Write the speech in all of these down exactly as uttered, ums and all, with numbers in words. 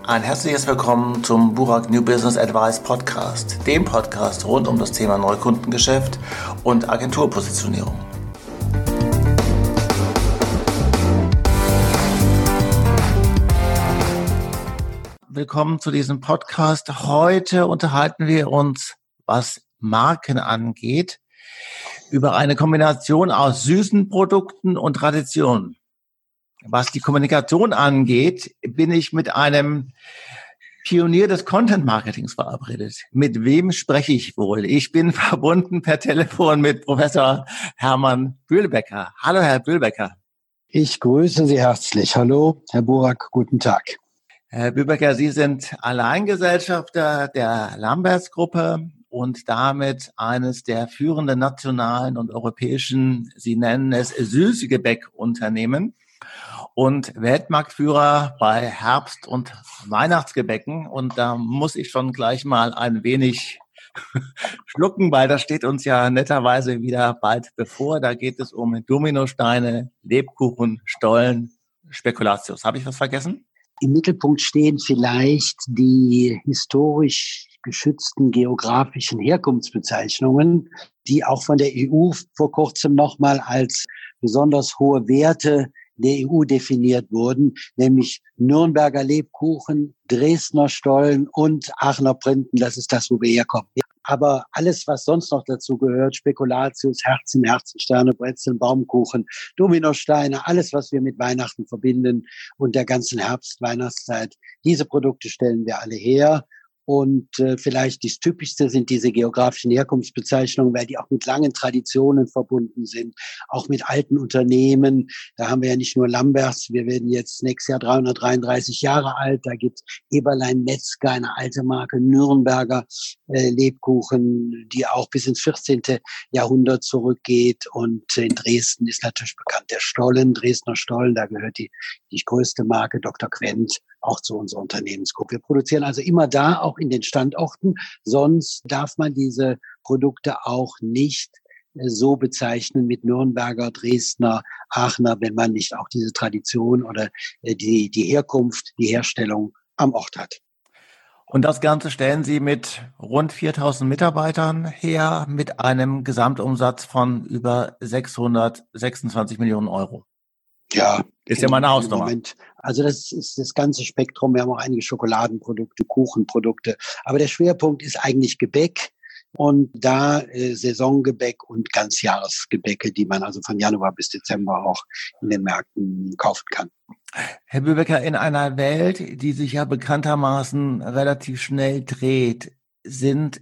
Ein herzliches Willkommen zum Burak New Business Advice Podcast, dem Podcast rund um das Thema Neukundengeschäft und Agenturpositionierung. Willkommen zu diesem Podcast. Heute unterhalten wir uns, was Marken angeht, über eine Kombination aus süßen Produkten und Traditionen. Was die Kommunikation angeht, bin ich mit einem Pionier des Content-Marketings verabredet. Mit wem spreche ich wohl? Ich bin verbunden per Telefon mit Professor Hermann Bühlbecker. Hallo, Herr Bühlbecker. Ich grüße Sie herzlich. Hallo, Herr Burak, guten Tag. Herr Bühlbecker, Sie sind Alleingesellschafter der Lamberts-Gruppe und damit eines der führenden nationalen und europäischen, Sie nennen es Süßgebäckunternehmen. Und Weltmarktführer bei Herbst- und Weihnachtsgebäcken. Und da muss ich schon gleich mal ein wenig schlucken, weil das steht uns ja netterweise wieder bald bevor. Da geht es um Dominosteine, Lebkuchen, Stollen, Spekulatius. Habe ich was vergessen? Im Mittelpunkt stehen vielleicht die historisch geschützten geografischen Herkunftsbezeichnungen, die auch von der E U vor kurzem nochmal als besonders hohe Werte der E U definiert wurden, nämlich Nürnberger Lebkuchen, Dresdner Stollen und Aachener Printen. Das ist das, wo wir herkommen. Aber alles, was sonst noch dazu gehört, Spekulatius, Herzen, Herzensterne, Brezeln, Baumkuchen, Dominosteine, alles, was wir mit Weihnachten verbinden und der ganzen Herbst-Weihnachtszeit, diese Produkte stellen wir alle her. Und äh, vielleicht das Typischste sind diese geografischen Herkunftsbezeichnungen, weil die auch mit langen Traditionen verbunden sind, auch mit alten Unternehmen. Da haben wir ja nicht nur Lamberts, wir werden jetzt nächstes Jahr dreihundertdreiunddreißig Jahre alt. Da gibt's Eberlein Metzger, eine alte Marke, Nürnberger äh, Lebkuchen, die auch bis ins vierzehnten Jahrhundert zurückgeht. Und in Dresden ist natürlich bekannt der Stollen, Dresdner Stollen, da gehört die, die größte Marke, Doktor Quent, auch zu unserer Unternehmensgruppe. Wir produzieren also immer da, auch in den Standorten. Sonst darf man diese Produkte auch nicht so bezeichnen mit Nürnberger, Dresdner, Aachener, wenn man nicht auch diese Tradition oder die, die Herkunft, die Herstellung am Ort hat. Und das Ganze stellen Sie mit rund viertausend Mitarbeitern her, mit einem Gesamtumsatz von über sechshundertsechsundzwanzig Millionen Euro. Ja, ist ja mal eine Hausnummer. Moment. Also das ist das ganze Spektrum. Wir haben auch einige Schokoladenprodukte, Kuchenprodukte. Aber der Schwerpunkt ist eigentlich Gebäck und da äh, Saisongebäck und Ganzjahresgebäcke, die man also von Januar bis Dezember auch in den Märkten kaufen kann. Herr Bühlbecker, in einer Welt, die sich ja bekanntermaßen relativ schnell dreht, sind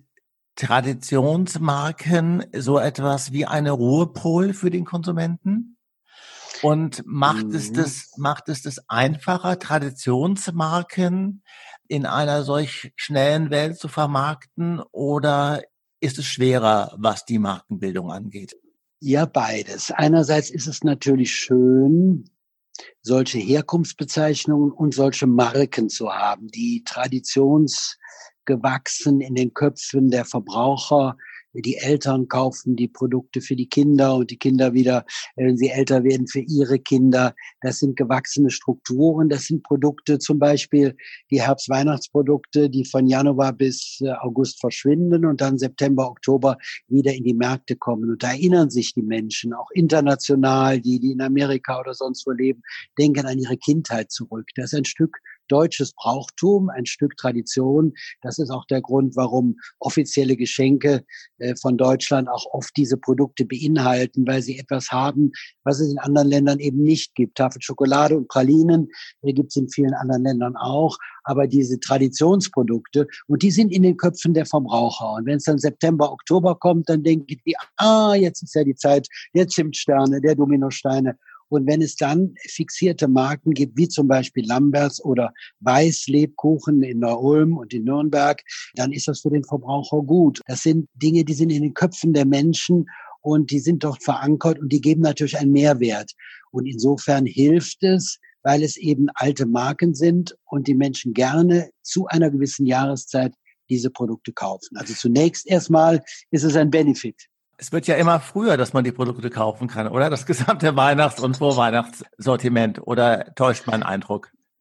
Traditionsmarken so etwas wie eine Ruhepol für den Konsumenten? Und macht mhm. es das, macht es das einfacher, Traditionsmarken in einer solch schnellen Welt zu vermarkten, oder ist es schwerer, was die Markenbildung angeht? Ja, beides. Einerseits ist es natürlich schön, solche Herkunftsbezeichnungen und solche Marken zu haben, die traditionsgewachsen in den Köpfen der Verbraucher. Die Eltern kaufen die Produkte für die Kinder und die Kinder wieder, wenn sie älter werden, für ihre Kinder. Das sind gewachsene Strukturen. Das sind Produkte, zum Beispiel die Herbst-Weihnachtsprodukte, die von Januar bis August verschwinden und dann September, Oktober wieder in die Märkte kommen. Und da erinnern sich die Menschen, auch international, die, die in Amerika oder sonst wo leben, denken an ihre Kindheit zurück. Das ist ein Stück deutsches Brauchtum, ein Stück Tradition. Das ist auch der Grund, warum offizielle Geschenke äh, von Deutschland auch oft diese Produkte beinhalten, weil sie etwas haben, was es in anderen Ländern eben nicht gibt. Tafel Schokolade und Pralinen äh, gibt es in vielen anderen Ländern auch, aber diese Traditionsprodukte, und die sind in den Köpfen der Verbraucher. Und wenn es dann September, Oktober kommt, dann denken die, ah, jetzt ist ja die Zeit der Zimtsterne, der Dominosteine. Und wenn es dann fixierte Marken gibt, wie zum Beispiel Lamberts oder Weiß-Lebkuchen in Neu-Ulm und in Nürnberg, dann ist das für den Verbraucher gut. Das sind Dinge, die sind in den Köpfen der Menschen und die sind dort verankert und die geben natürlich einen Mehrwert. Und insofern hilft es, weil es eben alte Marken sind und die Menschen gerne zu einer gewissen Jahreszeit diese Produkte kaufen. Also zunächst erstmal ist es ein Benefit. Es wird ja immer früher, dass man die Produkte kaufen kann, oder? Das gesamte Weihnachts- und Vorweihnachtssortiment. Oder täuscht mein Eindruck?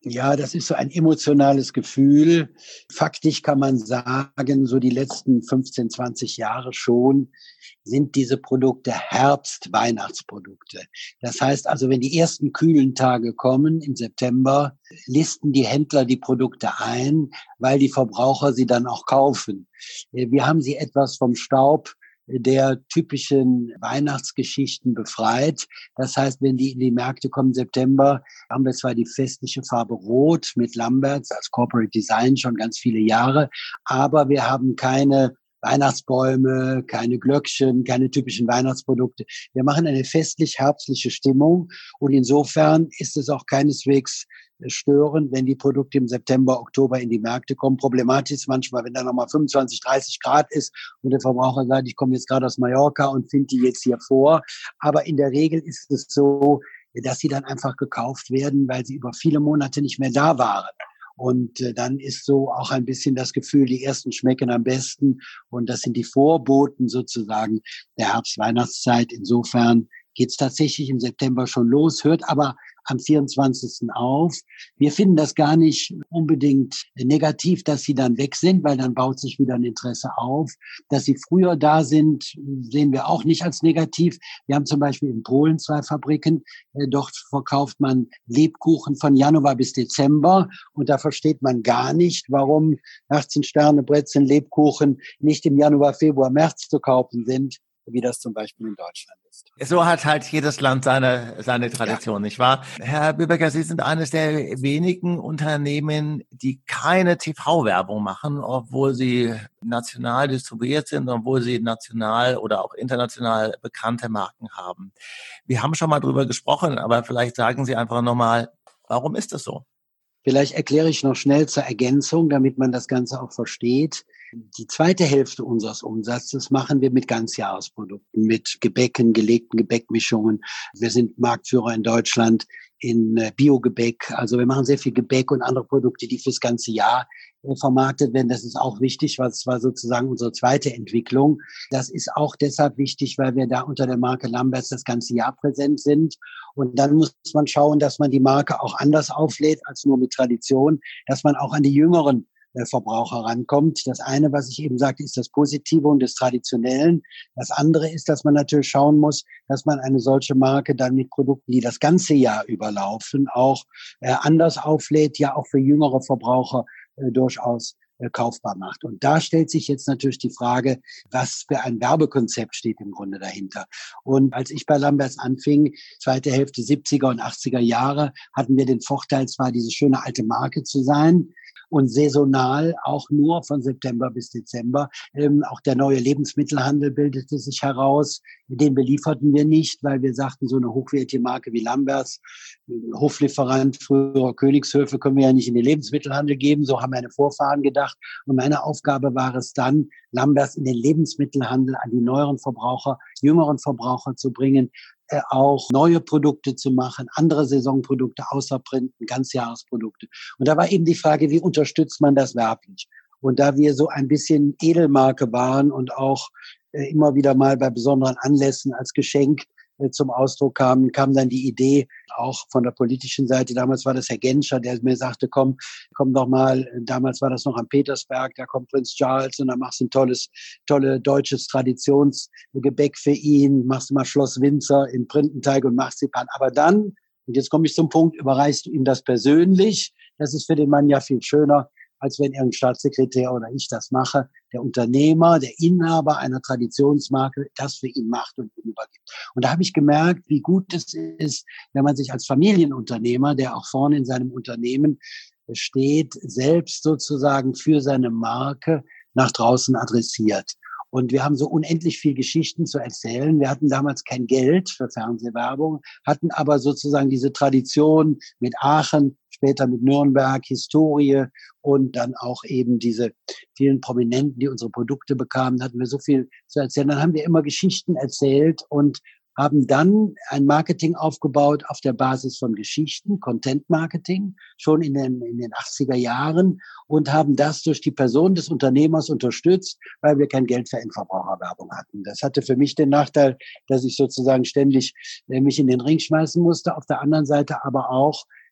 Ja, das ist so ein emotionales Gefühl. Faktisch kann man sagen, so die letzten fünfzehn, zwanzig Jahre schon sind diese Produkte Herbst-Weihnachtsprodukte. Das heißt also, wenn die ersten kühlen Tage kommen im September, listen die Händler die Produkte ein, weil die Verbraucher sie dann auch kaufen. Wir haben sie etwas vom Staub der typischen Weihnachtsgeschichten befreit. Das heißt, wenn die in die Märkte kommen im September, haben wir zwar die festliche Farbe Rot mit Lamberts als Corporate Design schon ganz viele Jahre, aber wir haben keine Weihnachtsbäume, keine Glöckchen, keine typischen Weihnachtsprodukte. Wir machen eine festlich-herbstliche Stimmung und insofern ist es auch keineswegs störend, wenn die Produkte im September, Oktober in die Märkte kommen. Problematisch ist manchmal, wenn da nochmal fünfundzwanzig, dreißig Grad ist und der Verbraucher sagt, ich komme jetzt gerade aus Mallorca und finde die jetzt hier vor. Aber in der Regel ist es so, dass sie dann einfach gekauft werden, weil sie über viele Monate nicht mehr da waren. Und äh, dann ist so auch ein bisschen das Gefühl, die ersten schmecken am besten. Und das sind die Vorboten sozusagen der Herbst-Weihnachtszeit. Insofern geht es tatsächlich im September schon los, hört aber am vierundzwanzigsten auf. Wir finden das gar nicht unbedingt negativ, dass sie dann weg sind, weil dann baut sich wieder ein Interesse auf. Dass sie früher da sind, sehen wir auch nicht als negativ. Wir haben zum Beispiel in Polen zwei Fabriken. Dort verkauft man Lebkuchen von Januar bis Dezember. Und da versteht man gar nicht, warum achtzehn Sterne, Brezeln, Lebkuchen nicht im Januar, Februar, März zu kaufen sind, wie das zum Beispiel in Deutschland ist. So hat halt jedes Land seine, seine Tradition, ja. Nicht wahr? Herr Bübecker, Sie sind eines der wenigen Unternehmen, die keine T V-Werbung machen, obwohl sie national distribuiert sind, obwohl sie national oder auch international bekannte Marken haben. Wir haben schon mal drüber gesprochen, aber vielleicht sagen Sie einfach nochmal, warum ist das so? Vielleicht erkläre ich noch schnell zur Ergänzung, damit man das Ganze auch versteht. Die zweite Hälfte unseres Umsatzes machen wir mit Ganzjahresprodukten, mit Gebäcken, gelegten Gebäckmischungen. Wir sind Marktführer in Deutschland in Biogebäck. Also wir machen sehr viel Gebäck und andere Produkte, die fürs ganze Jahr vermarktet werden. Das ist auch wichtig, weil es war sozusagen unsere zweite Entwicklung. Das ist auch deshalb wichtig, weil wir da unter der Marke Lamberts das ganze Jahr präsent sind. Und dann muss man schauen, dass man die Marke auch anders auflädt als nur mit Tradition, dass man auch an die jüngeren Verbraucher rankommt. Das eine, was ich eben sagte, ist das Positive und das Traditionellen. Das andere ist, dass man natürlich schauen muss, dass man eine solche Marke dann mit Produkten, die das ganze Jahr überlaufen, auch äh, anders auflädt, ja auch für jüngere Verbraucher äh, durchaus äh, kaufbar macht. Und da stellt sich jetzt natürlich die Frage, was für ein Werbekonzept steht im Grunde dahinter. Und als ich bei Lamberts anfing, zweite Hälfte siebziger und achtziger Jahre, hatten wir den Vorteil, zwar diese schöne alte Marke zu sein, und saisonal auch nur von September bis Dezember. Ähm, auch der neue Lebensmittelhandel bildete sich heraus. Den belieferten wir nicht, weil wir sagten, so eine hochwertige Marke wie Lamberts, Hoflieferant früherer Königshöfe, können wir ja nicht in den Lebensmittelhandel geben. So haben meine Vorfahren gedacht. Und meine Aufgabe war es dann, Lamberts in den Lebensmittelhandel an die neueren Verbraucher, jüngeren Verbraucher zu bringen, auch neue Produkte zu machen, andere Saisonprodukte außer Printen, Ganzjahresprodukte. Und da war eben die Frage, wie unterstützt man das werblich? Und da wir so ein bisschen Edelmarke waren und auch äh, immer wieder mal bei besonderen Anlässen als Geschenk äh, zum Ausdruck kamen, kam dann die Idee, auch von der politischen Seite, damals war das Herr Genscher, der mir sagte, komm, komm doch mal, damals war das noch am Petersberg, da kommt Prinz Charles und dann machst du ein tolles, tolle deutsches Traditionsgebäck für ihn, machst du mal Schloss Windsor in Printenteig und Marzipan. Aber dann, und jetzt komme ich zum Punkt, überreichst du ihm das persönlich. Das ist für den Mann ja viel schöner, als wenn irgendein Staatssekretär oder ich das mache. Der Unternehmer, der Inhaber einer Traditionsmarke das für ihn macht und ihm übergibt. Und da habe ich gemerkt, wie gut es ist, wenn man sich als Familienunternehmer, der auch vorne in seinem Unternehmen steht, selbst sozusagen für seine Marke nach draußen adressiert. Und wir haben so unendlich viel Geschichten zu erzählen. Wir hatten damals kein Geld für Fernsehwerbung, hatten aber sozusagen diese Tradition mit Aachen, später mit Nürnberg, Historie und dann auch eben diese vielen Prominenten, die unsere Produkte bekamen, hatten wir so viel zu erzählen. Dann haben wir immer Geschichten erzählt und haben dann ein Marketing aufgebaut auf der Basis von Geschichten, Content Marketing, schon in den, in den achtziger Jahren und haben das durch die Person des Unternehmers unterstützt, weil wir kein Geld für Endverbraucherwerbung hatten. Das hatte für mich den Nachteil, dass ich sozusagen ständig äh, mich in den Ring schmeißen musste, auf der anderen Seite aber auch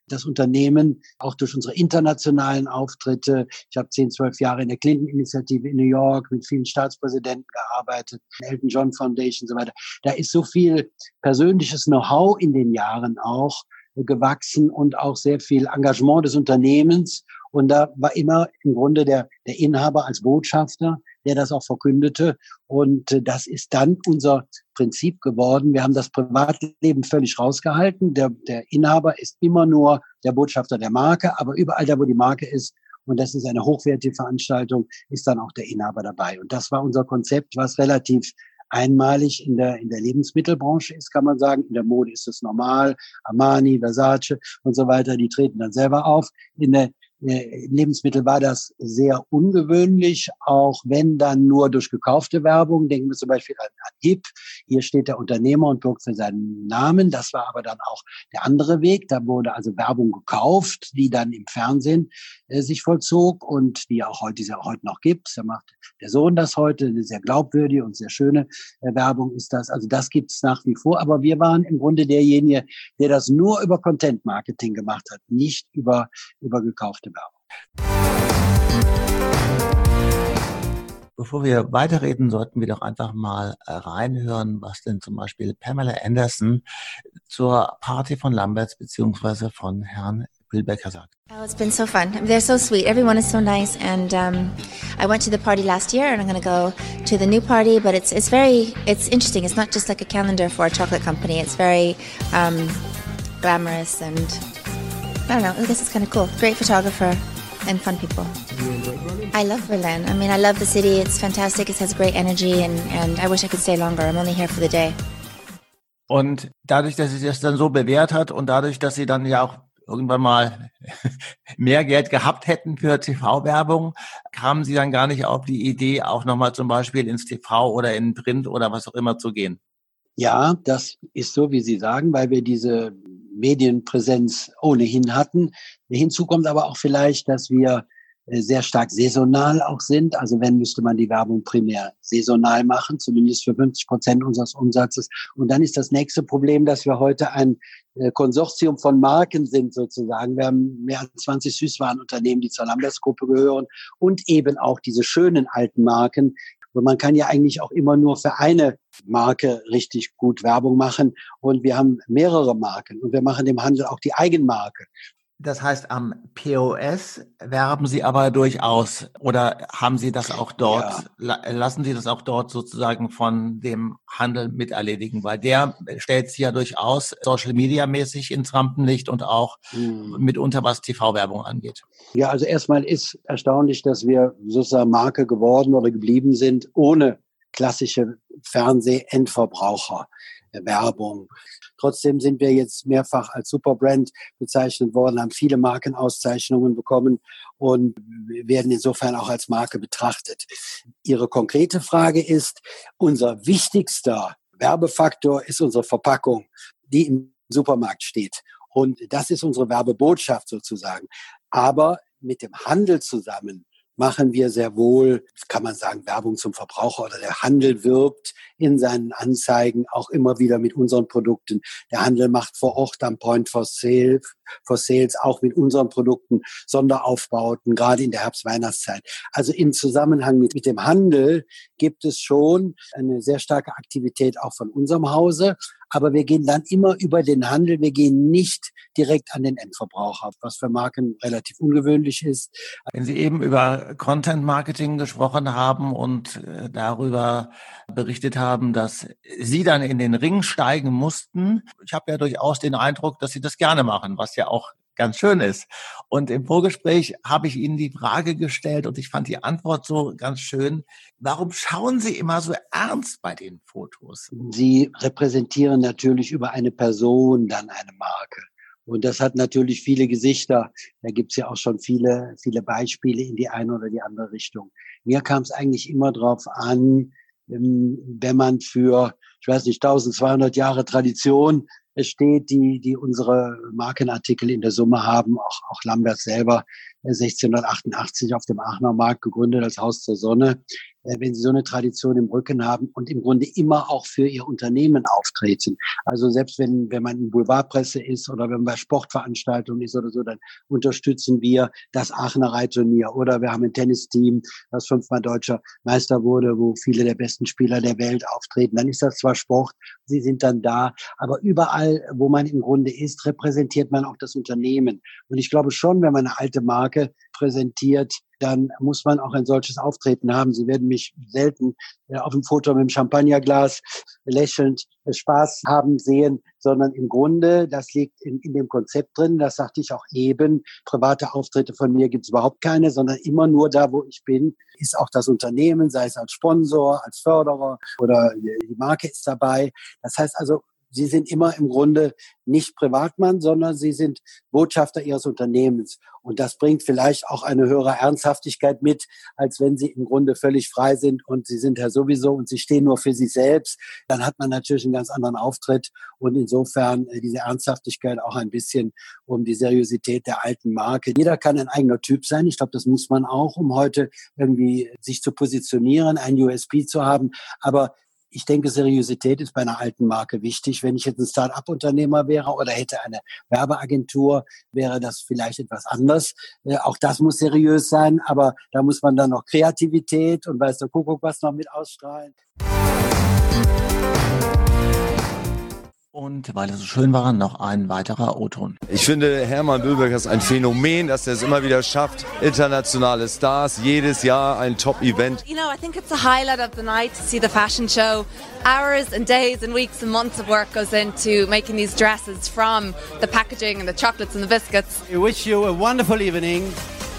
das Unternehmen auch durch unsere internationalen Auftritte. Ich habe zehn, zwölf Jahre in der Clinton-Initiative in New York mit vielen Staatspräsidenten gearbeitet, Elton John Foundation und so weiter. Da ist so viel persönliches Know-how in den Jahren auch gewachsen und auch sehr viel Engagement des Unternehmens. Und da war immer im Grunde der, der Inhaber als Botschafter, der das auch verkündete. Und äh, das ist dann unser Prinzip geworden. Wir haben das Privatleben völlig rausgehalten. Der, der Inhaber ist immer nur der Botschafter der Marke, aber überall da, wo die Marke ist, und das ist eine hochwertige Veranstaltung, ist dann auch der Inhaber dabei. Und das war unser Konzept, was relativ einmalig in der, in der Lebensmittelbranche ist, kann man sagen. In der Mode ist es normal. Armani, Versace und so weiter, die treten dann selber auf. In der Lebensmittel war das sehr ungewöhnlich, auch wenn dann nur durch gekaufte Werbung. Denken wir zum Beispiel an, an H I P. Hier steht der Unternehmer und bürgt für seinen Namen. Das war aber dann auch der andere Weg. Da wurde also Werbung gekauft, die dann im Fernsehen äh, sich vollzog und die auch heute, die es ja auch heute noch gibt. Da macht der Sohn das heute. Eine sehr glaubwürdige und sehr schöne äh, Werbung ist das. Also das gibt es nach wie vor. Aber wir waren im Grunde derjenige, der das nur über Content Marketing gemacht hat, nicht über, über gekaufte Werbung. Bevor wir weiterreden, sollten wir doch einfach mal reinhören, was denn zum Beispiel Pamela Anderson zur Party von Lamberts beziehungsweise von Herrn Wilbecker sagt. Oh, it's been so fun. They're so sweet. Everyone is so nice. And um, I went to the party last year, and I'm going to go to the new party. But it's it's very it's interesting. It's not just like a calendar for a chocolate company. It's very um, glamorous, and I don't know. I guess it's kind of cool. Great photographer and fun people. I love Berlin. I mean, I love the city. It's fantastic. It has great energy, and and I wish I could stay longer. I'm only here for the day. Und dadurch, dass sie das dann so bewährt hat und dadurch, dass sie dann ja auch irgendwann mal mehr Geld gehabt hätten für T V-Werbung, kamen sie dann gar nicht auf die Idee, auch nochmal zum Beispiel ins T V oder in Print oder was auch immer zu gehen. Ja, das ist so, wie Sie sagen, weil wir diese Medienpräsenz ohnehin hatten. Hinzu kommt aber auch vielleicht, dass wir sehr stark saisonal auch sind. Also wenn, müsste man die Werbung primär saisonal machen, zumindest für fünfzig Prozent unseres Umsatzes. Und dann ist das nächste Problem, dass wir heute ein Konsortium von Marken sind sozusagen. Wir haben mehr als zwanzig Süßwarenunternehmen, die zur Lamberts-Gruppe gehören und eben auch diese schönen alten Marken. Und man kann ja eigentlich auch immer nur für eine Marke richtig gut Werbung machen. Und wir haben mehrere Marken und wir machen dem Handel auch die Eigenmarke. Das heißt, am P O S werben Sie aber durchaus oder haben Sie das auch dort, ja. lassen Sie das auch dort sozusagen von dem Handel miterledigen? Weil der stellt sich ja durchaus Social-Media-mäßig ins Rampenlicht und auch hm. mitunter, was T V-Werbung angeht. Ja, also erstmal ist erstaunlich, dass wir sozusagen Marke geworden oder geblieben sind, ohne klassische Fernseh-Endverbraucher-Werbung. Trotzdem sind wir jetzt mehrfach als Superbrand bezeichnet worden, haben viele Markenauszeichnungen bekommen und werden insofern auch als Marke betrachtet. Ihre konkrete Frage ist, unser wichtigster Werbefaktor ist unsere Verpackung, die im Supermarkt steht. Und das ist unsere Werbebotschaft sozusagen. Aber mit dem Handel zusammen machen wir sehr wohl, kann man sagen, Werbung zum Verbraucher oder der Handel wirbt in seinen Anzeigen auch immer wieder mit unseren Produkten. Der Handel macht vor Ort am Point for Sale, for Sales auch mit unseren Produkten Sonderaufbauten, gerade in der Herbst-Weihnachtszeit. Also im Zusammenhang mit, mit dem Handel gibt es schon eine sehr starke Aktivität auch von unserem Hause. Aber wir gehen dann immer über den Handel. Wir gehen nicht direkt an den Endverbraucher, was für Marken relativ ungewöhnlich ist. Wenn Sie eben über Content Marketing gesprochen haben und darüber berichtet haben, dass Sie dann in den Ring steigen mussten, ich habe ja durchaus den Eindruck, dass Sie das gerne machen, was ja auch ganz schön ist. Und im Vorgespräch habe ich Ihnen die Frage gestellt und ich fand die Antwort so ganz schön. Warum schauen Sie immer so ernst bei den Fotos? Sie repräsentieren natürlich über eine Person dann eine Marke. Und das hat natürlich viele Gesichter. Da gibt es ja auch schon viele, viele Beispiele in die eine oder die andere Richtung. Mir kam es eigentlich immer drauf an, wenn man für, ich weiß nicht, zwölfhundert Jahre Tradition steht, die, die unsere Markenartikel in der Summe haben, auch, auch Lamberts selber sechzehnhundertachtundachtzig auf dem Aachener Markt gegründet als Haus zur Sonne. Wenn Sie so eine Tradition im Rücken haben und im Grunde immer auch für Ihr Unternehmen auftreten. Also selbst wenn, wenn man in Boulevardpresse ist oder wenn man bei Sportveranstaltungen ist oder so, dann unterstützen wir das Aachener Reitturnier. Oder wir haben ein Tennisteam, das fünfmal deutscher Meister wurde, wo viele der besten Spieler der Welt auftreten. Dann ist das zwar Sport, Sie sind dann da, aber überall, wo man im Grunde ist, repräsentiert man auch das Unternehmen. Und ich glaube schon, wenn man eine alte Marke präsentiert, dann muss man auch ein solches Auftreten haben. Sie werden mich selten äh, auf dem Foto mit dem Champagnerglas lächelnd äh, Spaß haben sehen, sondern im Grunde, das liegt in, in dem Konzept drin, das sagte ich auch eben, private Auftritte von mir gibt es überhaupt keine, sondern immer nur da, wo ich bin, ist auch das Unternehmen, sei es als Sponsor, als Förderer oder die Marke ist dabei. Das heißt also, Sie sind immer im Grunde nicht Privatmann, sondern Sie sind Botschafter Ihres Unternehmens. Und das bringt vielleicht auch eine höhere Ernsthaftigkeit mit, als wenn Sie im Grunde völlig frei sind und Sie sind ja sowieso und Sie stehen nur für sich selbst. Dann hat man natürlich einen ganz anderen Auftritt und insofern diese Ernsthaftigkeit auch ein bisschen um die Seriosität der alten Marke. Jeder kann ein eigener Typ sein. Ich glaube, das muss man auch, um heute irgendwie sich zu positionieren, ein U S P zu haben. Aber ich denke, Seriosität ist bei einer alten Marke wichtig. Wenn ich jetzt ein Start-up-Unternehmer wäre oder hätte eine Werbeagentur, wäre das vielleicht etwas anders. Äh, auch das muss seriös sein, aber da muss man dann noch Kreativität und weiß der Kuckuck was noch mit ausstrahlen. Und weil es so schön war, noch ein weiterer O-Ton. Ich finde, Hermann Bülbecker ist ein Phänomen, dass er es immer wieder schafft. Internationale Stars, jedes Jahr ein Top-Event. You know, I think it's the highlight of the night to see the fashion show. Hours and days and weeks and months of work goes into making these dresses, from the packaging and the chocolates and the biscuits. We wish you a wonderful evening.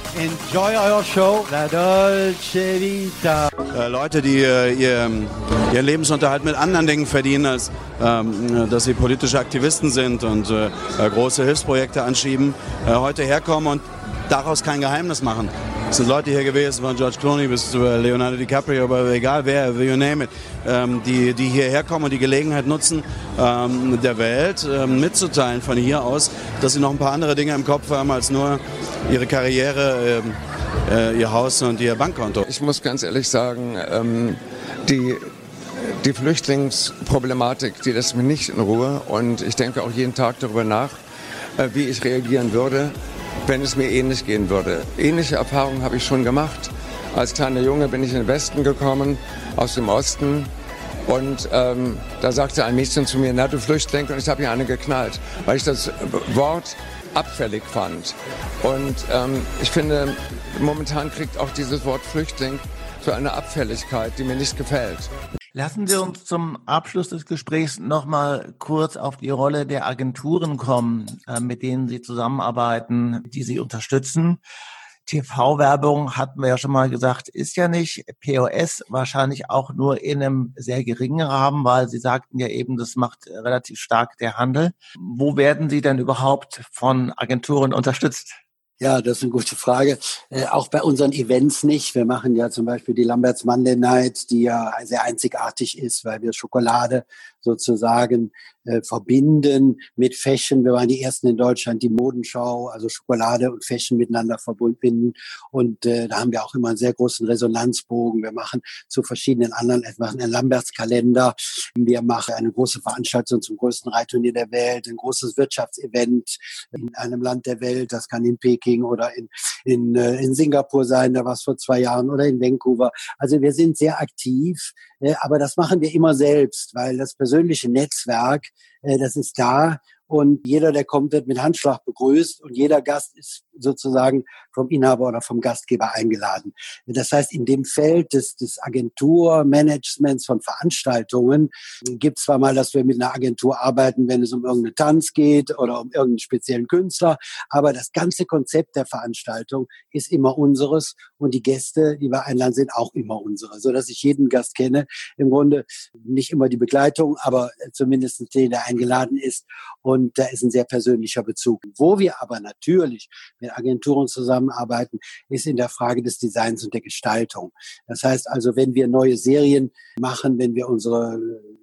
Enjoy our show, La Dolce Vita. Äh, Leute, die äh, ihr, ihren Lebensunterhalt mit anderen Dingen verdienen, als ähm, dass sie politische Aktivisten sind und äh, große Hilfsprojekte anschieben, äh, heute herkommen und daraus kein Geheimnis machen. Es sind Leute hier gewesen, von George Clooney bis zu Leonardo DiCaprio, aber egal wer, you name it, ähm, die, die hierher kommen und die Gelegenheit nutzen, ähm, der Welt ähm, mitzuteilen von hier aus, dass sie noch ein paar andere Dinge im Kopf haben als nur ihre Karriere, ähm, äh, ihr Haus und ihr Bankkonto. Ich muss ganz ehrlich sagen, ähm, die, die Flüchtlingsproblematik, die lässt mich nicht in Ruhe und ich denke auch jeden Tag darüber nach, äh, wie ich reagieren würde, wenn es mir ähnlich gehen würde. Ähnliche Erfahrungen habe ich schon gemacht. Als kleiner Junge bin ich in den Westen gekommen, aus dem Osten. Und ähm, da sagte ein Mädchen zu mir, na du Flüchtling, und ich habe ihr eine geknallt, weil ich das Wort abfällig fand. Und ähm, ich finde, momentan kriegt auch dieses Wort Flüchtling so eine Abfälligkeit, die mir nicht gefällt. Lassen Sie uns zum Abschluss des Gesprächs noch mal kurz auf die Rolle der Agenturen kommen, äh, mit denen Sie zusammenarbeiten, die Sie unterstützen. T V-Werbung, hatten wir ja schon mal gesagt, ist ja nicht. P O S wahrscheinlich auch nur in einem sehr geringen Rahmen, weil Sie sagten ja eben, das macht relativ stark der Handel. Wo werden Sie denn überhaupt von Agenturen unterstützt? Ja, das ist eine gute Frage. Äh, auch bei unseren Events nicht. Wir machen ja zum Beispiel die Lambert's Monday Night, die ja sehr einzigartig ist, weil wir Schokolade sozusagen äh, verbinden mit Fashion. Wir waren die ersten in Deutschland, die Modenschau, also Schokolade und Fashion miteinander verbinden. Und äh, da haben wir auch immer einen sehr großen Resonanzbogen. Wir machen zu verschiedenen anderen, wir machen einen Lambert's Kalender. Wir machen eine große Veranstaltung zum größten Reitturnier der Welt, ein großes Wirtschaftsevent in einem Land der Welt. Das kann in Peking oder in, in, in Singapur sein, da war es vor zwei Jahren, oder in Vancouver. Also wir sind sehr aktiv, aber das machen wir immer selbst, weil das persönliche Netzwerk, das ist da. Und jeder, der kommt, wird mit Handschlag begrüßt und jeder Gast ist sozusagen vom Inhaber oder vom Gastgeber eingeladen. Das heißt, in dem Feld des, des Agenturmanagements von Veranstaltungen gibt es zwar mal, dass wir mit einer Agentur arbeiten, wenn es um irgendeinen Tanz geht oder um irgendeinen speziellen Künstler, aber das ganze Konzept der Veranstaltung ist immer unseres und die Gäste, die wir einladen, sind auch immer unsere, sodass ich jeden Gast kenne. Im Grunde nicht immer die Begleitung, aber zumindest den, der eingeladen ist. Und da ist ein sehr persönlicher Bezug. Wo wir aber natürlich mit Agenturen zusammenarbeiten, ist in der Frage des Designs und der Gestaltung. Das heißt also, wenn wir neue Serien machen, wenn wir unsere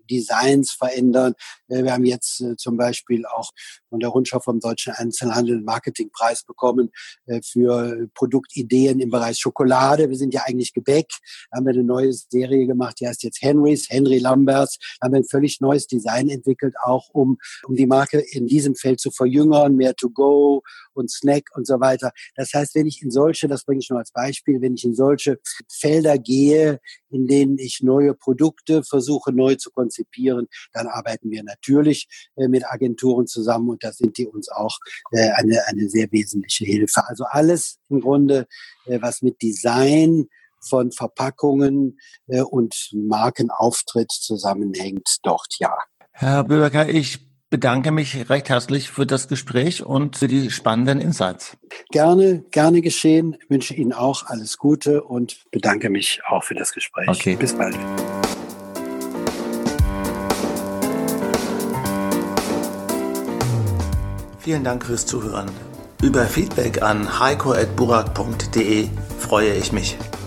Designs verändern. Wir haben jetzt zum Beispiel auch von der Rundschau vom Deutschen Einzelhandel einen Marketingpreis bekommen für Produktideen im Bereich Schokolade. Wir sind ja eigentlich Gebäck. Da haben wir eine neue Serie gemacht, die heißt jetzt Henrys, Henry Lamberts. Da haben wir ein völlig neues Design entwickelt, auch um, um die Marke in diesem Feld zu verjüngern, mehr to go und Snack und so weiter. Das heißt, wenn ich in solche, das bringe ich nur als Beispiel, wenn ich in solche Felder gehe, in denen ich neue Produkte versuche neu zu konzipieren, dann arbeiten wir natürlich äh, mit Agenturen zusammen und da sind die uns auch äh, eine, eine sehr wesentliche Hilfe. Also alles im Grunde, äh, was mit Design von Verpackungen äh, und Markenauftritt zusammenhängt, dort ja. Herr Böbecker, ich bedanke mich recht herzlich für das Gespräch und für die spannenden Insights. Gerne, gerne geschehen. Ich wünsche Ihnen auch alles Gute und bedanke mich auch für das Gespräch. Okay. Bis bald. Vielen Dank fürs Zuhören. Über Feedback an heiko at burak punkt de freue ich mich.